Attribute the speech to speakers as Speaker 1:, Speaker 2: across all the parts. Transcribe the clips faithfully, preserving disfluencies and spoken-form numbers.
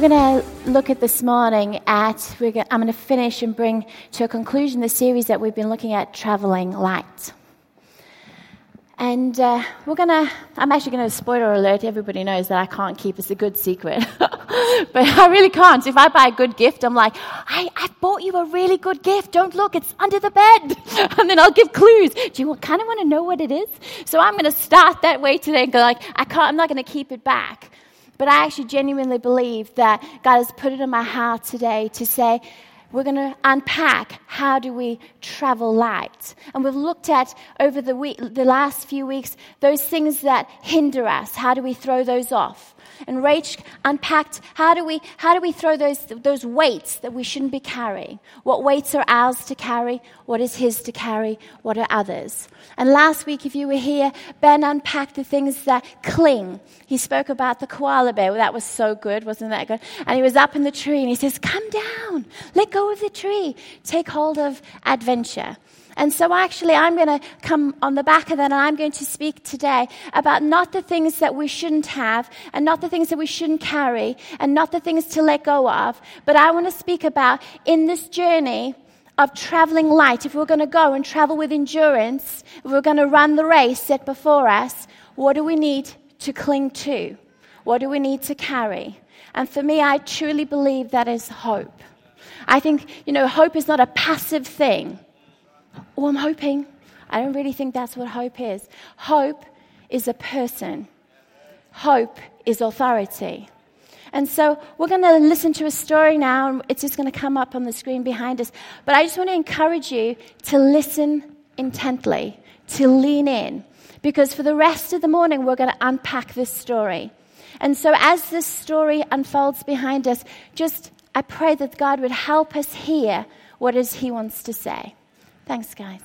Speaker 1: We're going to look at this morning at, we're going, I'm going to finish and bring to a conclusion the series that we've been looking at, Traveling Light. And uh, we're going to, I'm actually going to, spoiler alert, everybody knows that I can't keep it's a good secret. But I really can't. If I buy a good gift, I'm like, I, I bought you a really good gift. Don't look, it's under the bed. And then I'll give clues. Do you kind of want to know what it is? So I'm going to start that way today and go like, I can't, I'm not going to keep it back. But I actually genuinely believe that God has put it in my heart today to say, we're going to unpack how do we travel light. And we've looked at over the week, the last few weeks, those things that hinder us. How do we throw those off? And Rach unpacked how do we how do we throw those those weights that we shouldn't be carrying? What weights are ours to carry? What is his to carry? What are others? And last week, if you were here, Ben unpacked the things that cling. He spoke about the koala bear. Well, that was so good, wasn't that good? And he was up in the tree and he says, come down, let go of the tree, take hold of adventure. And so actually I'm going to come on the back of that and I'm going to speak today about not the things that we shouldn't have and not the things that we shouldn't carry and not the things to let go of, but I want to speak about in this journey of traveling light, if we're going to go and travel with endurance, if we're going to run the race set before us, what do we need to cling to? What do we need to carry? And for me, I truly believe that is hope. I think, you know, hope is not a passive thing. Oh, I'm hoping. I don't really think that's what hope is. Hope is a person. Hope is authority. And so we're going to listen to a story now, and it's just going to come up on the screen behind us. But I just want to encourage you to listen intently, to lean in, because for the rest of the morning, we're going to unpack this story. And so as this story unfolds behind us, just I pray that God would help us hear what it is he wants to say. Thanks, guys.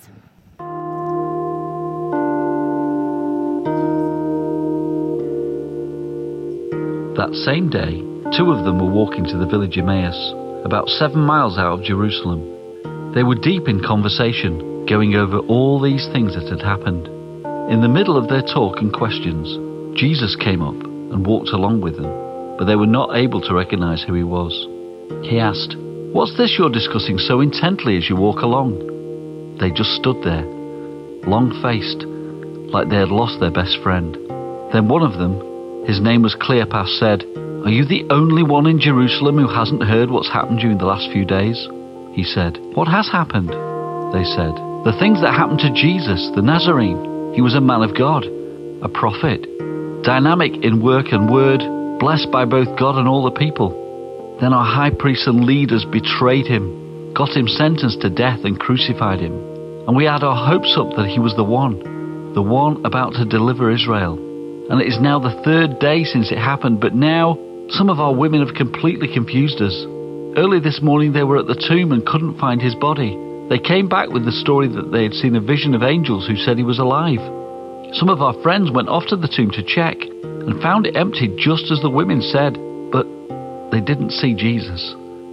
Speaker 2: That same day, two of them were walking to the village Emmaus, about seven miles out of Jerusalem. They were deep in conversation, going over all these things that had happened. In the middle of their talk and questions, Jesus came up and walked along with them, but they were not able to recognize who he was. He asked, "What's this you're discussing so intently as you walk along?" They just stood there, long-faced, like they had lost their best friend. Then one of them, his name was Cleopas, said, "Are you the only one in Jerusalem who hasn't heard what's happened during the last few days?" He said, "What has happened?" They said, "The things that happened to Jesus, the Nazarene. He was a man of God, a prophet, dynamic in work and word, blessed by both God and all the people. Then our high priests and leaders betrayed him, got him sentenced to death and crucified him. And we had our hopes up that he was the one, the one about to deliver Israel. And it is now the third day since it happened, but now some of our women have completely confused us. Early this morning they were at the tomb and couldn't find his body. They came back with the story that they had seen a vision of angels who said he was alive. Some of our friends went off to the tomb to check and found it empty just as the women said, but they didn't see Jesus."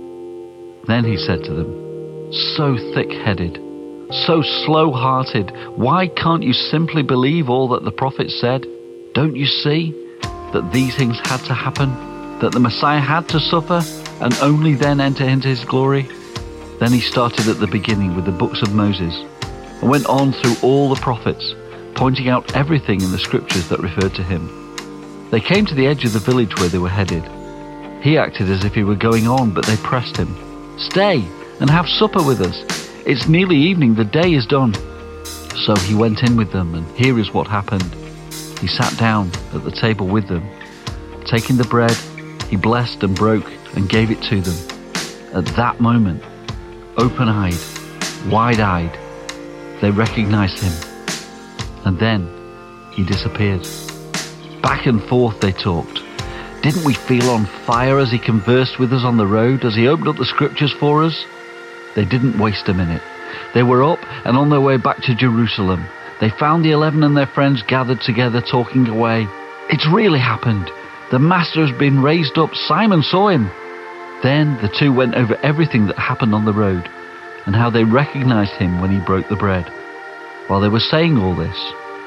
Speaker 2: Then he said to them, "So thick-headed, so slow-hearted, why can't you simply believe all that the prophets said? Don't you see that these things had to happen, that the Messiah had to suffer and only then enter into his glory?" Then he started at the beginning with the books of Moses and went on through all the prophets, pointing out everything in the scriptures that referred to him. They came to the edge of the village where they were headed. He acted as if he were going on, but they pressed him. "Stay and have supper with us. It's nearly evening, the day is done." So he went in with them, and here is what happened. He sat down at the table with them. Taking the bread, he blessed and broke and gave it to them. At that moment, open-eyed, wide-eyed, they recognized him. And then he disappeared. Back and forth they talked. Didn't we feel on fire as he conversed with us on the road, as he opened up the scriptures for us? They didn't waste a minute. They were up and on their way back to Jerusalem. They found the eleven and their friends gathered together talking away. "It's really happened. The master has been raised up. Simon saw him." Then the two went over everything that happened on the road and how they recognized him when he broke the bread. While they were saying all this,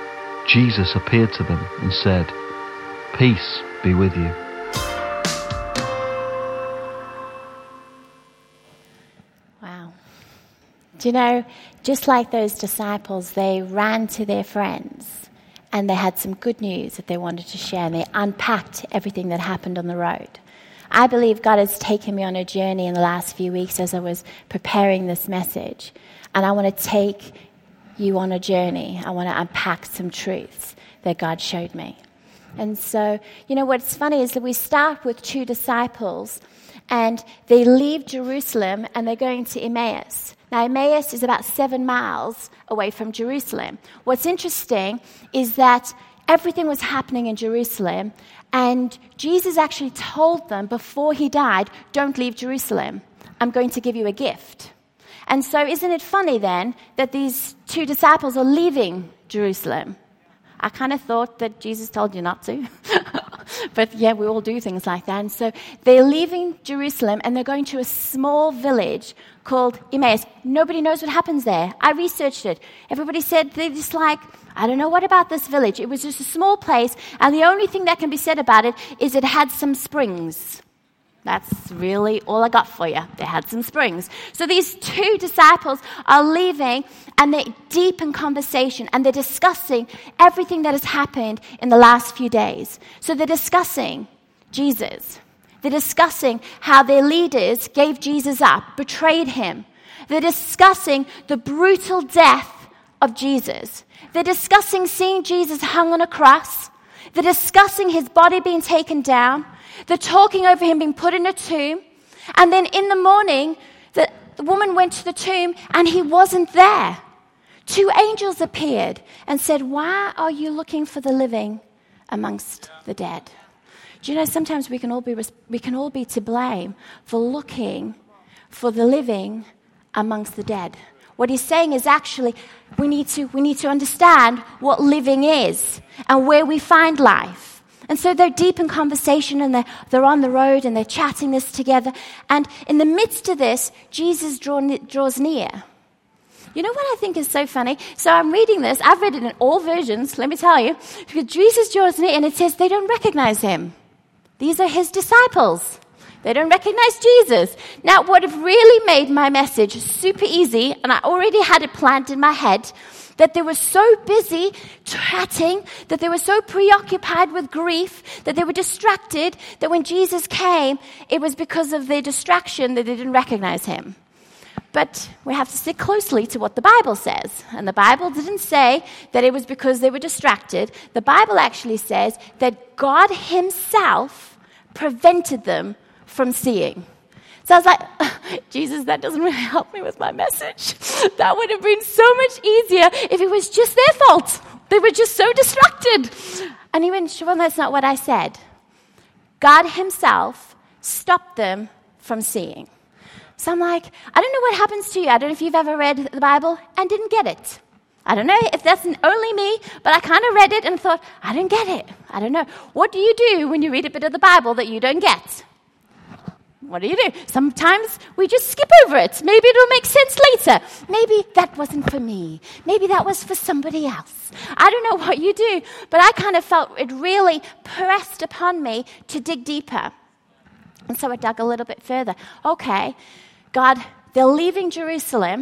Speaker 2: Jesus appeared to them and said, "Peace be with you."
Speaker 1: Do you know, just like those disciples, they ran to their friends and they had some good news that they wanted to share, and they unpacked everything that happened on the road. I believe God has taken me on a journey in the last few weeks as I was preparing this message, and I want to take you on a journey. I want to unpack some truths that God showed me. And so, you know, what's funny is that we start with two disciples, and they leave Jerusalem and they're going to Emmaus. Now, Emmaus is about seven miles away from Jerusalem. What's interesting is that everything was happening in Jerusalem, and Jesus actually told them before he died, don't leave Jerusalem. I'm going to give you a gift. And so isn't it funny then that these two disciples are leaving Jerusalem? I kind of thought that Jesus told you not to. But yeah, we all do things like that. And so they're leaving Jerusalem and they're going to a small village called Emmaus. Nobody knows what happens there. I researched it. Everybody said they're just like, I don't know what about this village. It was just a small place, and the only thing that can be said about it is it had some springs. That's really all I got for you. They had some springs. So these two disciples are leaving, and they're deep in conversation, and they're discussing everything that has happened in the last few days. So they're discussing Jesus. They're discussing how their leaders gave Jesus up, betrayed him. They're discussing the brutal death of Jesus. They're discussing seeing Jesus hung on a cross. They're discussing his body being taken down. They're talking over him being put in a tomb. And then in the morning, the, the woman went to the tomb and he wasn't there. Two angels appeared and said, why are you looking for the living amongst the dead? Do you know, sometimes we can all be we can all be to blame for looking for the living amongst the dead. What he's saying is actually we need to we need to understand what living is and where we find life. And so they're deep in conversation, and they're, they're on the road and they're chatting this together. And in the midst of this, Jesus draw, draws near. You know what I think is so funny? So I'm reading this. I've read it in all versions, let me tell you. Because Jesus draws near and it says they don't recognize him. These are his disciples. They don't recognize Jesus. Now, what have really made my message super easy, and I already had it planned in my head, that they were so busy chatting, that they were so preoccupied with grief, that they were distracted, that when Jesus came, it was because of their distraction that they didn't recognize him. But we have to stick closely to what the Bible says. And the Bible didn't say that it was because they were distracted. The Bible actually says that God himself prevented them from seeing. So I was like, Jesus, that doesn't really help me with my message. That would have been so much easier if it was just their fault. They were just so distracted. And he went, Siobhan, that's not what I said. God himself stopped them from seeing. So I'm like, I don't know what happens to you. I don't know if you've ever read the Bible and didn't get it. I don't know if that's only me, but I kind of read it and thought, I don't get it. I don't know. What do you do when you read a bit of the Bible that you don't get? What do you do? Sometimes we just skip over it. Maybe it'll make sense later. Maybe that wasn't for me. Maybe that was for somebody else. I don't know what you do, but I kind of felt it really pressed upon me to dig deeper. And so I dug a little bit further. Okay, God, they're leaving Jerusalem,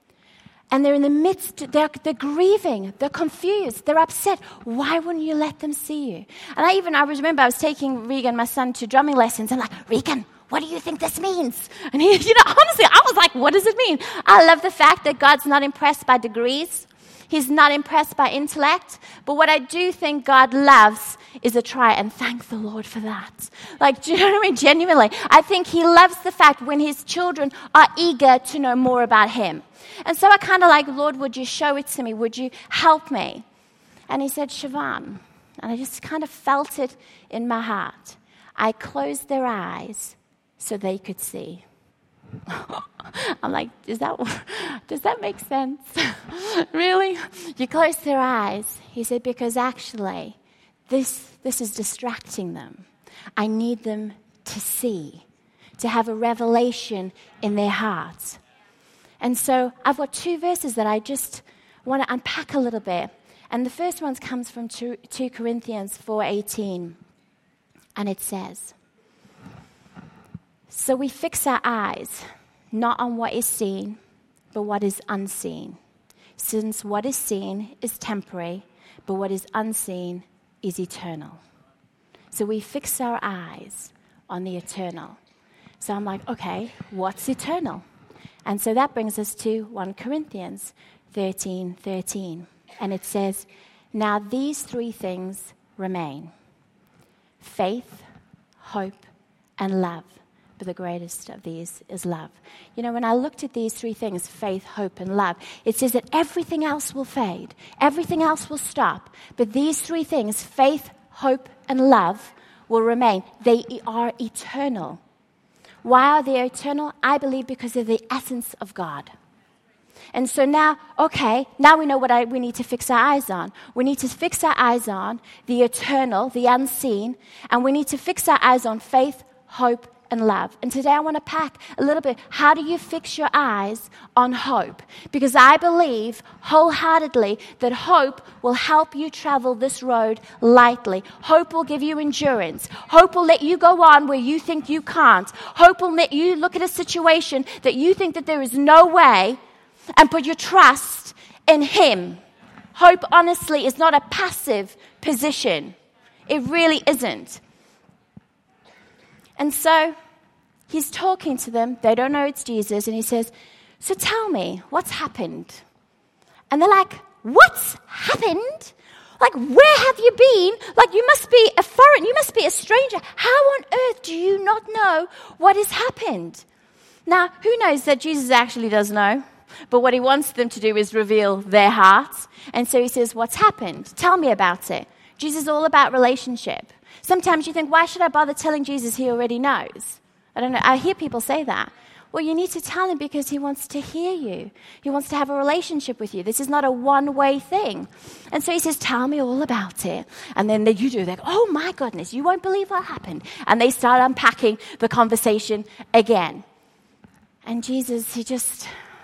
Speaker 1: and they're in the midst, they're, they're grieving, they're confused, they're upset. Why wouldn't you let them see you? And I even, I remember I was taking Regan, my son, to drumming lessons, and I'm like, Regan, what do you think this means? And he, you know, honestly, I was like, what does it mean? I love the fact that God's not impressed by degrees. He's not impressed by intellect. But what I do think God loves is a try, and thank the Lord for that. Like, do you know what I mean? Genuinely. I think he loves the fact when his children are eager to know more about him. And so I kind of like, Lord, would you show it to me? Would you help me? And he said, Siobhan. And I just kind of felt it in my heart. I closed their eyes so they could see. I'm like, does that, does that make sense? Really? You close their eyes. He said, because actually, this, this is distracting them. I need them to see, to have a revelation in their hearts. And so I've got two verses that I just want to unpack a little bit. And the first one comes from two Corinthians four eighteen. And it says, so we fix our eyes, not on what is seen, but what is unseen. Since what is seen is temporary, but what is unseen is eternal. So we fix our eyes on the eternal. So I'm like, okay, what's eternal? And so that brings us to First Corinthians thirteen thirteen. And it says, now these three things remain: faith, hope, and love. But the greatest of these is love. You know, when I looked at these three things, faith, hope, and love, it says that everything else will fade. Everything else will stop. But these three things, faith, hope, and love, will remain. They are eternal. Why are they eternal? I believe because of the essence of God. And so now, okay, now we know what I, we need to fix our eyes on. We need to fix our eyes on the eternal, the unseen, and we need to fix our eyes on faith, hope, and love. And today I want to pack a little bit. How do you fix your eyes on hope? Because I believe wholeheartedly that hope will help you travel this road lightly. Hope will give you endurance. Hope will let you go on where you think you can't. Hope will let you look at a situation that you think that there is no way and put your trust in Him. Hope, honestly, is not a passive position. It really isn't. And so he's talking to them. They don't know it's Jesus. And he says, so tell me, what's happened? And they're like, what's happened? Like, where have you been? Like, you must be a foreign, you must be a stranger. How on earth do you not know what has happened? Now, who knows that Jesus actually does know? But what he wants them to do is reveal their hearts. And so he says, what's happened? Tell me about it. Jesus is all about relationship. Sometimes you think, why should I bother telling Jesus? He already knows. I don't know. I hear people say that. Well, you need to tell him because he wants to hear you. He wants to have a relationship with you. This is not a one-way thing. And so he says, tell me all about it. And then you do that. Oh, my goodness, you won't believe what happened. And they start unpacking the conversation again. And Jesus, he just,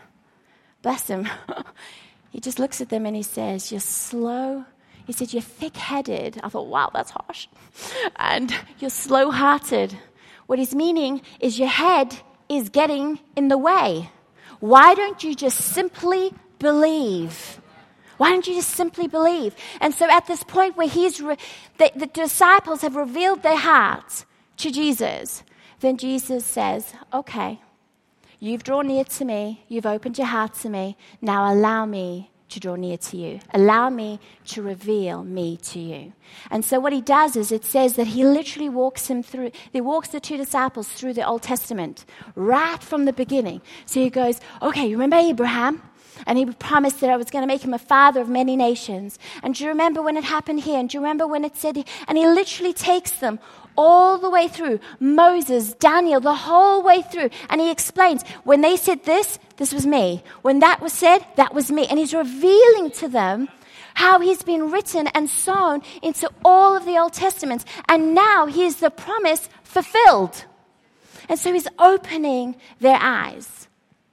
Speaker 1: bless him, he just looks at them and he says, you're slow. He said, you're thick-headed. I thought, wow, that's harsh. And you're slow-hearted. What he's meaning is your head is getting in the way. Why don't you just simply believe? Why don't you just simply believe? And so at this point where he's re- the, the disciples have revealed their hearts to Jesus, then Jesus says, okay, you've drawn near to me. You've opened your heart to me. Now allow me to draw near to you. Allow me to reveal me to you. And so what he does is it says that he literally walks him through, he walks the two disciples through the Old Testament, right from the beginning. So he goes, okay, you remember Abraham? And he promised that I was going to make him a father of many nations. And do you remember when it happened here? And do you remember when it said, he, and he literally takes them all the way through. Moses, Daniel, the whole way through. And he explains, when they said this, this was me. When that was said, that was me. And he's revealing to them how he's been written and sown into all of the Old Testaments. And now here's the promise fulfilled. And so he's opening their eyes.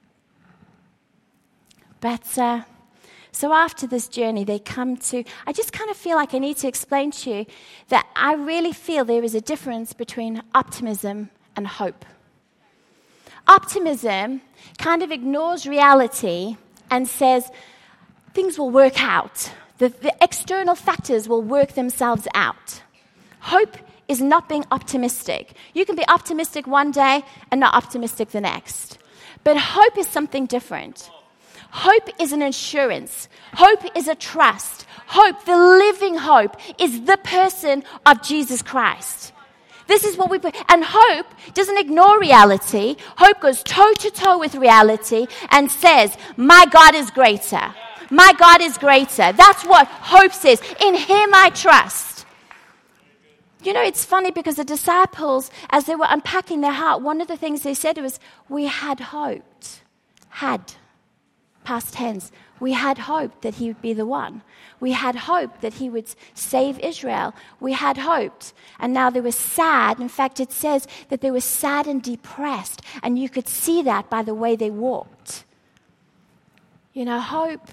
Speaker 1: But uh, so after this journey, they come to, I just kind of feel like I need to explain to you that I really feel there is a difference between optimism and hope. Optimism kind of ignores reality and says things will work out. The, the external factors will work themselves out. Hope is not being optimistic. You can be optimistic one day and not optimistic the next. But hope is something different. Hope is an assurance. Hope is a trust. Hope, the living hope, is the person of Jesus Christ. This is what we put. And hope doesn't ignore reality. Hope goes toe-to-toe with reality and says, my God is greater. My God is greater. That's what hope says. In him I trust. You know, it's funny because the disciples, as they were unpacking their heart, one of the things they said was, we had hoped. Had. Past tense. We had hoped that he would be the one. We had hoped that he would save Israel. We had hoped. And now they were sad. In fact, it says that they were sad and depressed. And you could see that by the way they walked. You know, hope.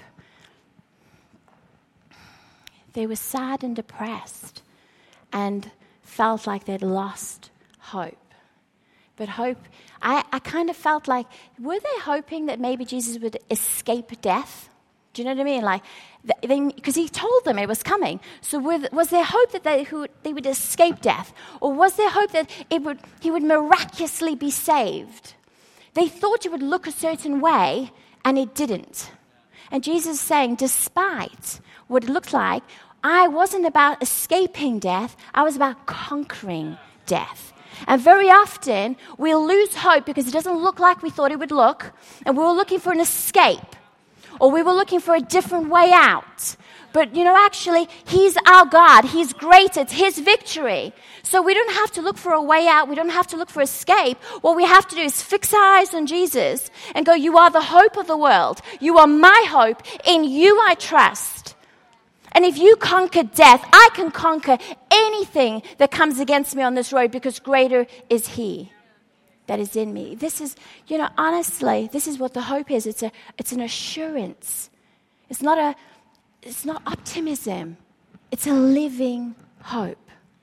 Speaker 1: They were sad and depressed and felt like they'd lost hope. But hope, I, I kind of felt like, were they hoping that maybe Jesus would escape death? Do you know what I mean? Like, because he told them it was coming. So were, was there hope that they, who, they would escape death? Or was there hope that it would, he would miraculously be saved? They thought it would look a certain way, and it didn't. And Jesus is saying, despite what it looked like, I wasn't about escaping death. I was about conquering death. And very often, we'll lose hope because it doesn't look like we thought it would look. And we were looking for an escape. Or we were looking for a different way out. But, you know, actually, he's our God. He's great. It's his victory. So we don't have to look for a way out. We don't have to look for escape. What we have to do is fix our eyes on Jesus and go, you are the hope of the world. You are my hope. In you I trust. And if you conquer death, I can conquer anything that comes against me on this road because greater is he that is in me. This is, you know, honestly, this is what the hope is. It's a, it's an assurance. It's not a, it's not optimism. It's a living hope.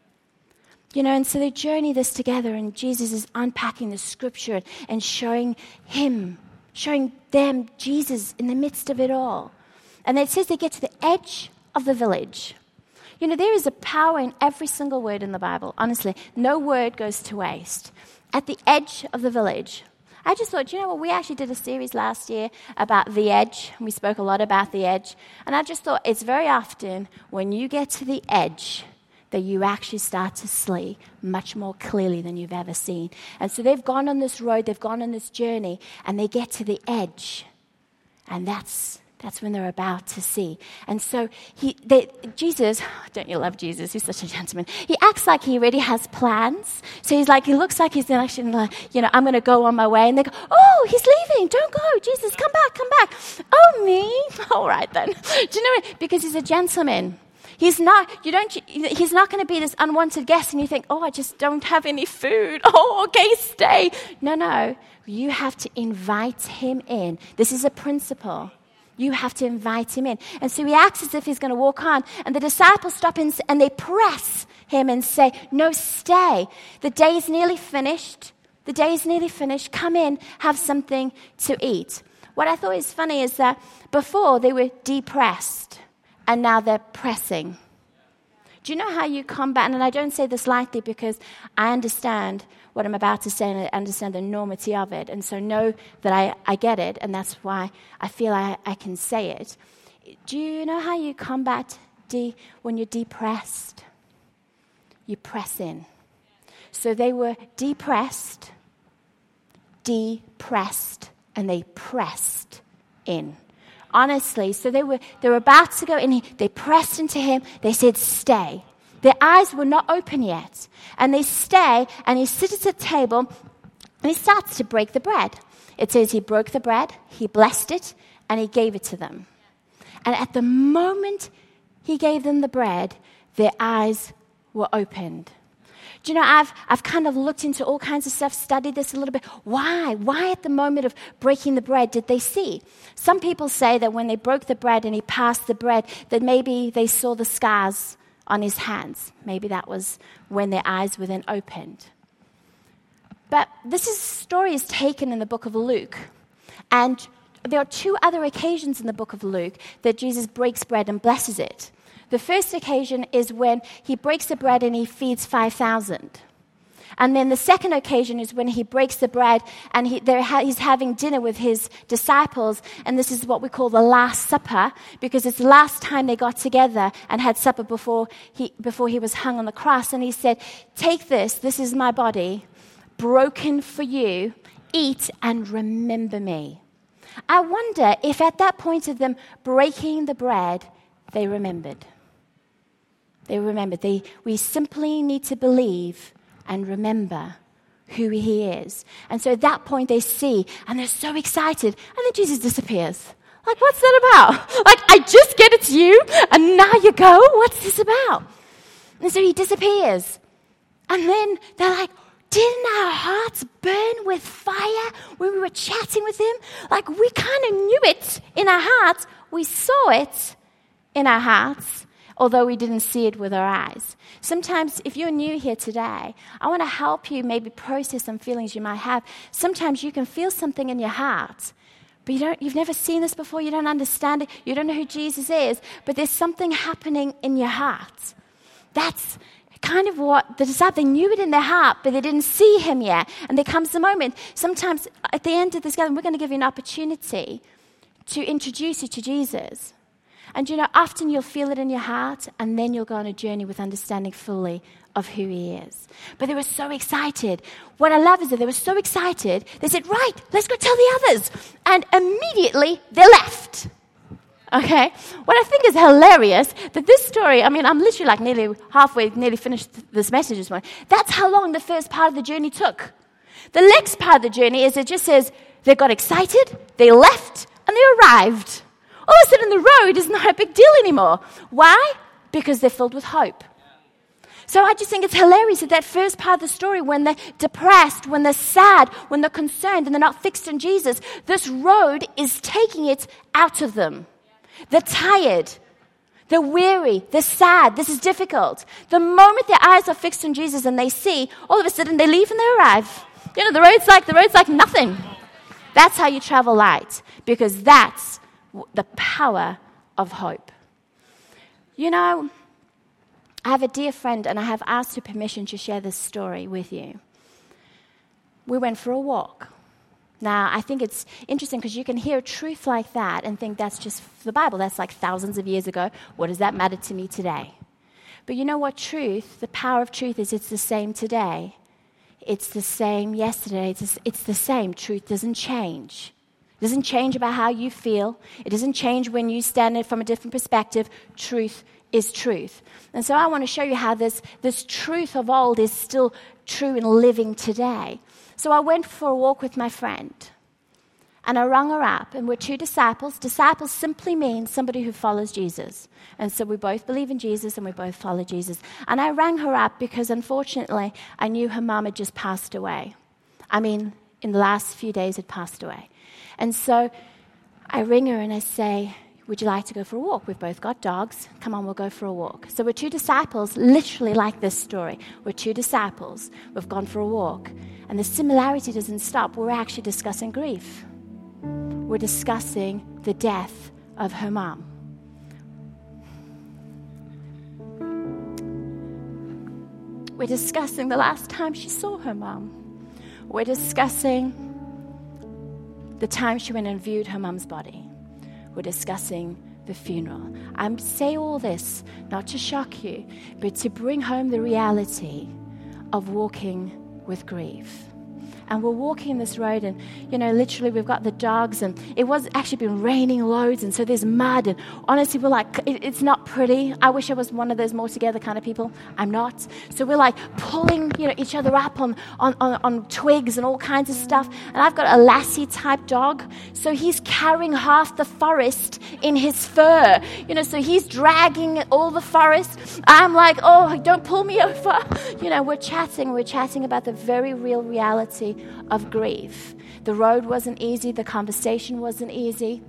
Speaker 1: You know, and so they journey this together, and Jesus is unpacking the scripture and showing him, showing them Jesus in the midst of it all. And it says they get to the edge of the village. You know, there is a power in every single word in the Bible. Honestly, no word goes to waste. At the edge of the village. I just thought, you know what, we actually did a series last year about the edge. We spoke a lot about the edge. And I just thought it's very often when you get to the edge that you actually start to see much more clearly than you've ever seen. And so they've gone on this road, they've gone on this journey, and they get to the edge. And that's That's when they're about to see. And so he, they, Jesus, don't you love Jesus? He's such a gentleman. He acts like he already has plans. So he's like, he looks like he's actually like, you know, I'm going to go on my way. And they go, oh, he's leaving. Don't go. Jesus, come back, come back. Oh, me? All right then. Do you know what? Because he's a gentleman. He's not, you don't, he's not going to be this unwanted guest and you think, oh, I just don't have any food. Oh, okay, stay. No, no. You have to invite him in. This is a principle. You have to invite him in. And so he acts as if he's going to walk on. And the disciples stop and, and they press him and say, no, stay. The day's nearly finished. The day's nearly finished. Come in, have something to eat. What I thought is funny is that before they were depressed and now they're pressing. Do you know how you combat? And I don't say this lightly because I understand what I'm about to say and I understand the enormity of it. And so know that I, I get it, and that's why I feel I, I can say it. Do you know how you combat de- when you're depressed? You press in. So they were depressed, depressed, and they pressed in. Honestly, so they were they were about to go in. They pressed into him. They said, stay. Their eyes were not open yet. And they stay, and he sits at the table, and he starts to break the bread. It says he broke the bread, he blessed it, and he gave it to them. And at the moment he gave them the bread, their eyes were opened. Do you know, I've I've kind of looked into all kinds of stuff, studied this a little bit. Why? Why at the moment of breaking the bread did they see? Some people say that when they broke the bread and he passed the bread, that maybe they saw the scars on his hands. Maybe that was when their eyes were then opened. But this is, story is taken in the book of Luke. And there are two other occasions in the book of Luke that Jesus breaks bread and blesses it. The first occasion is when he breaks the bread and he feeds five thousand. And then the second occasion is when he breaks the bread and he, ha- he's having dinner with his disciples. And this is what we call the Last Supper, because it's the last time they got together and had supper before he, before he was hung on the cross. And he said, take this, this is my body, broken for you, eat and remember me. I wonder if at that point of them breaking the bread, they remembered. They remembered. They, we simply need to believe and remember who he is. And so at that point they see, and they're so excited, and then Jesus disappears. Like, what's that about? Like, I just get it to you, and now you go? What's this about? And so he disappears. And then they're like, didn't our hearts burn with fire when we were chatting with him? Like, we kind of knew it in our hearts. We saw it in our hearts. although we didn't see it with our eyes. Sometimes, if you're new here today, I want to help you maybe process some feelings you might have. Sometimes you can feel something in your heart, but you don't, you've never seen this before, you don't understand it, you don't know who Jesus is, but there's something happening in your heart. That's kind of what the disciples, they knew it in their heart, but they didn't see him yet. And there comes the moment, sometimes at the end of this gathering, we're going to give you an opportunity to introduce you to Jesus. And you know, often you'll feel it in your heart, and then you'll go on a journey with understanding fully of who he is. But they were so excited. What I love is that they were so excited, they said, right, let's go tell the others. And immediately they left. Okay? What I think is hilarious, that this story, I mean, I'm literally like nearly halfway, nearly finished this message this morning. That's how long the first part of the journey took. The next part of the journey is it just says they got excited, they left, and they arrived. All of a sudden, the road is not a big deal anymore. Why? Because they're filled with hope. So I just think it's hilarious that that first part of the story, when they're depressed, when they're sad, when they're concerned, and they're not fixed on Jesus, this road is taking it out of them. They're tired. They're weary. They're sad. This is difficult. The moment their eyes are fixed on Jesus and they see, all of a sudden they leave and they arrive. You know, the road's like the road's like nothing. That's how you travel light, because that's the power of hope. You know, I have a dear friend, and I have asked her permission to share this story with you. We went for a walk. Now, I think it's interesting because you can hear a truth like that and think that's just the Bible. That's like thousands of years ago. What does that matter to me today? But you know what truth, the power of truth is, it's the same today. It's the same yesterday. It's, it's the same. Truth doesn't change. It doesn't change about how you feel. It doesn't change when you stand it from a different perspective. Truth is truth. And so I want to show you how this, this truth of old is still true and living today. So I went for a walk with my friend, and I rung her up, and we're two disciples. Disciples simply means somebody who follows Jesus. And so we both believe in Jesus, and we both follow Jesus. And I rang her up because, unfortunately, I knew her mom had just passed away. I mean, in the last few days had passed away. And so I ring her and I say, would you like to go for a walk? We've both got dogs. Come on, we'll go for a walk. So we're two disciples, literally like this story. We're two disciples. We've gone for a walk. And the similarity doesn't stop. We're actually discussing grief. We're discussing the death of her mom. We're discussing the last time she saw her mom. We're discussing the time she went and viewed her mom's body. We're discussing the funeral. I say all this not to shock you, but to bring home the reality of walking with grief. And we're walking this road, and, you know, literally we've got the dogs, and it was actually been raining loads, and so there's mud, and honestly, we're like, it, it's not pretty. I wish I was one of those more together kind of people. I'm not. So we're like pulling, you know, each other up on, on, on, on twigs and all kinds of stuff. And I've got a Lassie type dog, so he's carrying half the forest in his fur, you know, so he's dragging all the forest. I'm like, oh, don't pull me over. You know, we're chatting, we're chatting about the very real reality of grief. The road wasn't easy, the conversation wasn't easy.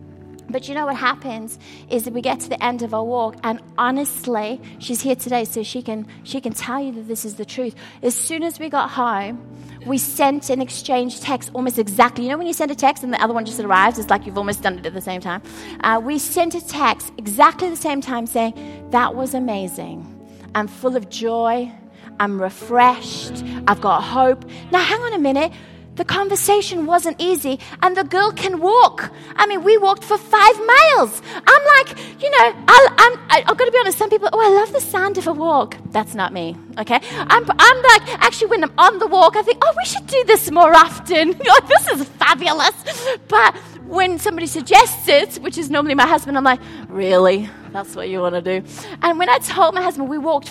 Speaker 1: But you know what happens is that we get to the end of our walk, and honestly, she's here today so she can she can tell you that this is the truth. As soon as we got home, we sent an exchange text almost exactly. You know when you send a text and the other one just arrives, it's like you've almost done it at the same time. Uh, we sent a text exactly the same time saying, that was amazing. I'm full of joy. I'm refreshed. I've got hope. Now, hang on a minute. The conversation wasn't easy, and the girl can walk. I mean, we walked for five miles. I'm like, you know, I'll, I'm, I, I've got to be honest. Some people, oh, I love the sound of a walk. That's not me, okay? I'm, I'm like, actually, when I'm on the walk, I think, oh, we should do this more often. Like, this is fabulous. But when somebody suggests it, which is normally my husband, I'm like, really? That's what you want to do? And when I told my husband, we walked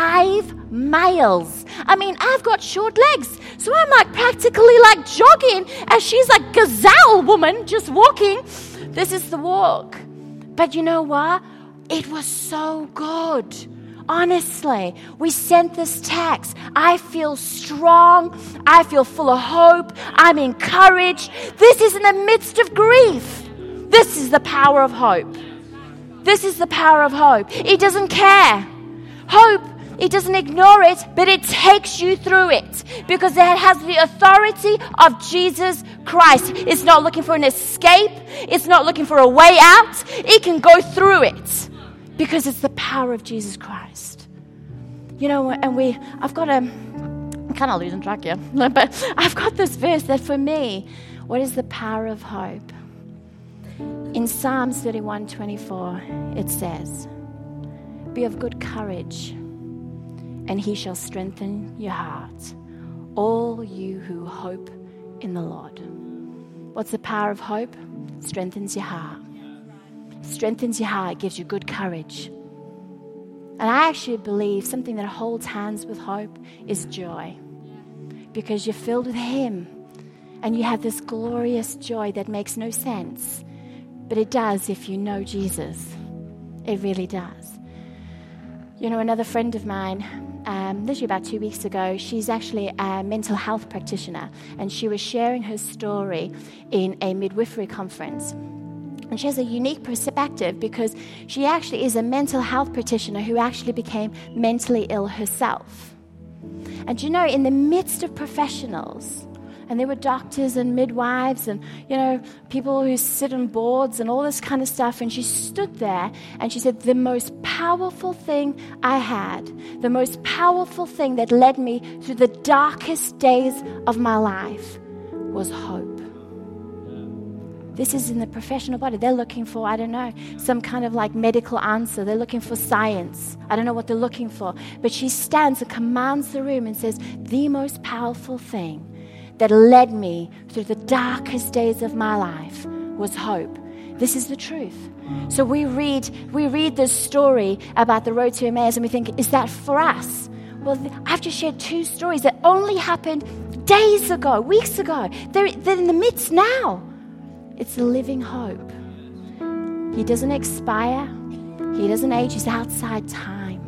Speaker 1: five miles. I mean, I've got short legs, so I'm like practically like jogging, and she's like gazelle woman just walking. This is the walk. But you know what? It was so good. Honestly, we sent this text. I feel strong. I feel full of hope. I'm encouraged. This is in the midst of grief. This is the power of hope. This is the power of hope. It doesn't care. Hope, it doesn't ignore it, but it takes you through it because it has the authority of Jesus Christ. It's not looking for an escape. It's not looking for a way out. It can go through it because it's the power of Jesus Christ. You know, and we, I've got a, I'm kind of losing track here, but I've got this verse that for me, what is the power of hope? In Psalms thirty-one twenty-four, it says, "Be of good courage, and he shall strengthen your heart, all you who hope in the Lord." What's the power of hope? Strengthens your heart. Strengthens your heart, gives you good courage. And I actually believe something that holds hands with hope is joy. Because you're filled with him, and you have this glorious joy that makes no sense. But it does if you know Jesus. It really does. You know, another friend of mine, um, literally about two weeks ago, she's actually a mental health practitioner, and she was sharing her story in a midwifery conference. And she has a unique perspective because she actually is a mental health practitioner who actually became mentally ill herself. And you know, in the midst of professionals, and there were doctors and midwives and, you know, people who sit on boards and all this kind of stuff. And she stood there and she said, the most powerful thing I had, the most powerful thing that led me through the darkest days of my life was hope. This is in the professional body. They're looking for, I don't know, some kind of like medical answer. They're looking for science. I don't know what they're looking for. But she stands and commands the room and says, the most powerful thing that led me through the darkest days of my life was hope. This is the truth. So we read we read this story about the road to Emmaus and we think, is that for us? Well, I've just shared two stories that only happened days ago, weeks ago. They're, they're in the midst now. It's a living hope. He doesn't expire. He doesn't age. He's outside time.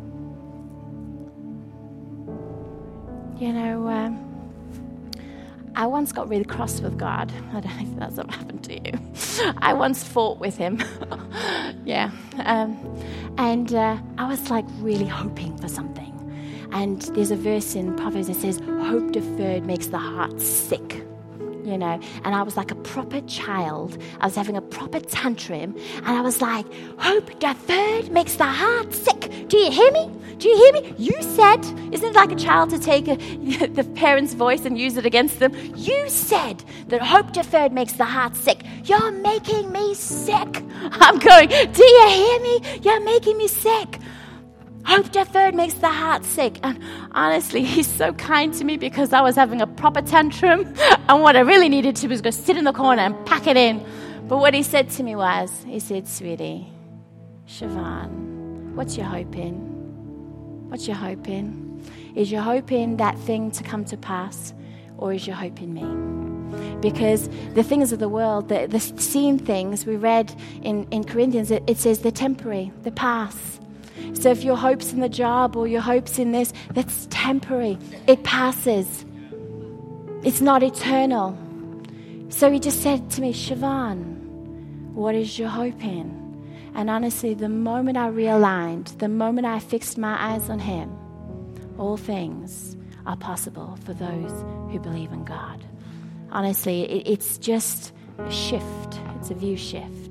Speaker 1: You know, um, I once got really cross with God. I don't know if that's ever happened to you. I once fought with him. yeah. Um, and uh, I was like really hoping for something. And there's a verse in Proverbs that says, hope deferred makes the heart sick. You know, and I was like a proper child. I was having a proper tantrum. And I was like, hope deferred makes the heart sick. Do you hear me? Do you hear me? You said, isn't it like a child to take a, the parent's voice and use it against them? You said that hope deferred makes the heart sick. You're making me sick. I'm going, do you hear me? You're making me sick. Hope deferred makes the heart sick. And honestly, he's so kind to me because I was having a proper tantrum. And what I really needed to was go sit in the corner and pack it in. But what he said to me was, he said, sweetie, Siobhan, what's your hope in? What's your hope in? Is your hope in that thing to come to pass? Or is your hope in me? Because the things of the world, the, the seen things, we read in, in Corinthians, it, it says they're temporary, they pass. So if your hope's in the job or your hope's in this, that's temporary. It passes. It's not eternal. So he just said to me, Siobhan, what is your hope in? And honestly, the moment I realigned, the moment I fixed my eyes on him, all things are possible for those who believe in God. Honestly, it, it's just a shift. It's a view shift.